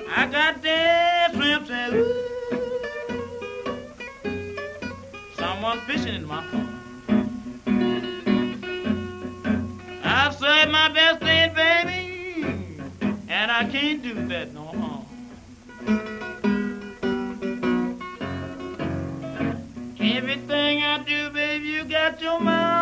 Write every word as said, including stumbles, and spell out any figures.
I got dead shrimp and ooh, someone fishing in my pond. I've served my best day, baby, and I can't do that no harm. Everything I do, baby, you got your mind.